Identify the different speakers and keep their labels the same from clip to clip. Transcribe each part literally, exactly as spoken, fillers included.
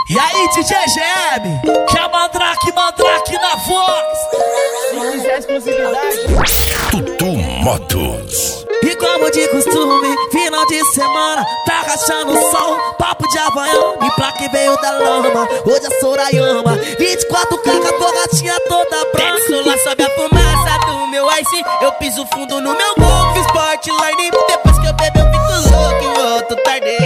Speaker 1: E aí, D J G M, que é Mandrake, Mandrake na voz.
Speaker 2: Se quiser exclusividade,
Speaker 3: Tutu Motos.
Speaker 1: E como de costume, final de semana, tá rachando o sol, papo de Havaiana, e pra quem veio da lama, hoje é Sorayama, vinte e quatro K, a borrachinha toda branca.
Speaker 4: Celular sobe a fumaça do meu ice, eu piso fundo no meu gol, fiz sportline, depois que eu bebo eu fico louco e volto tarde.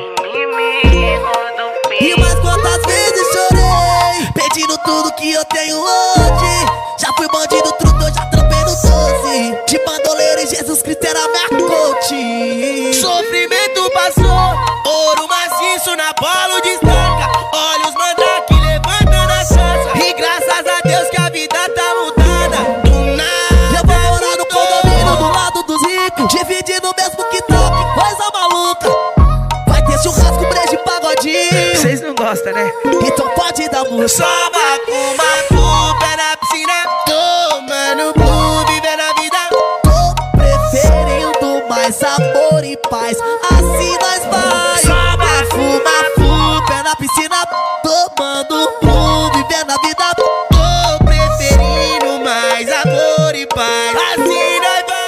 Speaker 1: E mais quantas vezes chorei, pedindo tudo que eu tenho hoje. Já fui bandido, truto, eu já trampei no doze. De bandoleiro e Jesus Cristo era minha coach.
Speaker 4: Sofrimento passou, ouro maciço na bola destaca. Olha os mandrake levantando a chança. E graças a Deus que a vida tá mudada. Do nada
Speaker 1: eu vou morar no condomínio do lado dos ricos, dividindo o mesmo quintal, que coisa maluca. Vai ter churrasco, brejo e pagodinho.
Speaker 2: vocês não gostam, né?
Speaker 1: Então pode dar música.
Speaker 4: só macu, pé na piscina, tomando blue, vivendo a vida.
Speaker 1: Tô preferindo mais amor e paz, assim nós vai.
Speaker 4: Só
Speaker 1: Mafu, mafu, pé na piscina, tomando rum, vivendo a vida.
Speaker 4: Tô preferindo mais amor e paz, assim nós vai.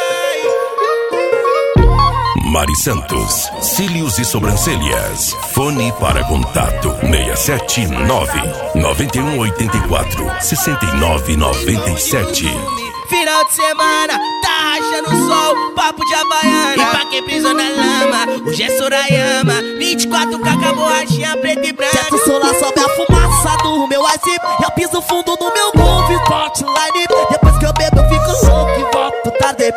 Speaker 3: Mari Santos, cílios e sobrancelhas. Fone para contato seis sete nove, nove um oito quatro, seis nove nove sete.
Speaker 4: Final de semana, tá rachando o sol, papo de Havaiana. E pra quem pisou na lama, hoje é Sorayama. vinte e quatro K, a borrachinha preta e branca.
Speaker 1: Certo solar sobe a fumaça do meu ice, eu piso fundo no meu golfe, spotline. Depois que eu bebo eu fico louco e volto tarde.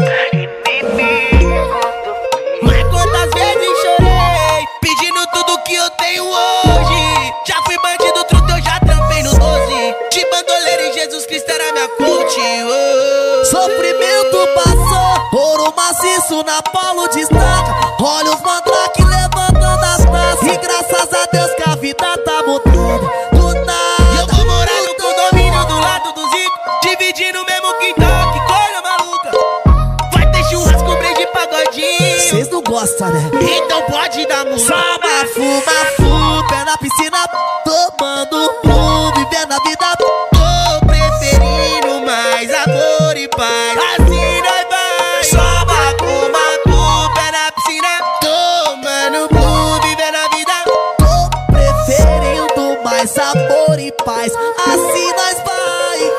Speaker 4: Mas quantas vezes chorei, pedindo tudo que eu tenho hoje. Já fui bandido, truto, eu já trampei no doze. De bandoleiro e Jesus Cristo era minha coach. Oh.
Speaker 1: Sofrimento passou, ouro maciço na polo destaca. Olha os mandrake levantando as taças. E graças a Deus que a vida tá mudando. Do nada
Speaker 4: Eu vou morar no condomínio do lado do Zico, dividindo o mesmo quintal, que coisa maluca. Vai ter churrasco, brejo e pagodinho.
Speaker 1: Vocês não gostam, né?
Speaker 4: Então pode dar música.
Speaker 1: Só mafu, mafu, pé na piscina, tomando rum, vivendo a vida.
Speaker 4: Tô preferindo mais amor e paz, assim nós vai. Só macu, macu, pé na piscina, tomando blue, vivendo a vida.
Speaker 1: Tô preferindo mais amor e paz, assim nós vai.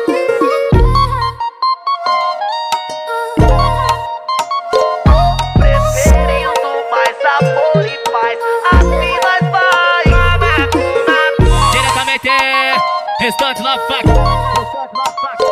Speaker 1: Preferindo mais amor e paz, assim nós vai.
Speaker 5: Diretamente, restante Love Fact.